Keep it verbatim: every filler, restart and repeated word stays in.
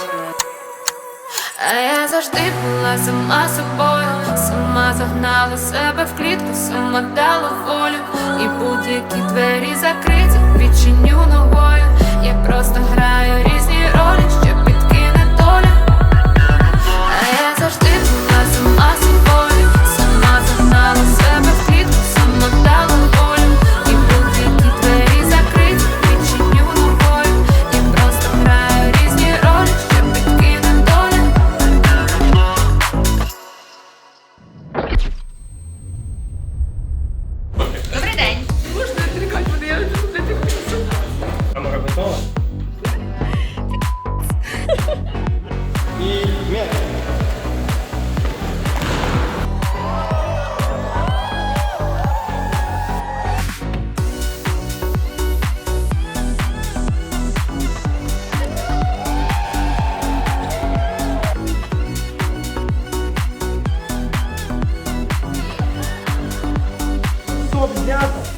А я завжди була сама собою, сама загнала себе в клітку, сама дала волю. І будь-які двері закриті відчиню ногою. Я просто граю різні ролі, що підкине доля. А я завжди була сама собою, сама загнала себе в клітку, сама дала волю. І будь-які двері закриті відчиню ногою. Я просто граю різні ролі, що підкине доля. Добрий день. Можна відрікати мене, я для тих пісу. Камера готова? І м'яч. Стоп, знято.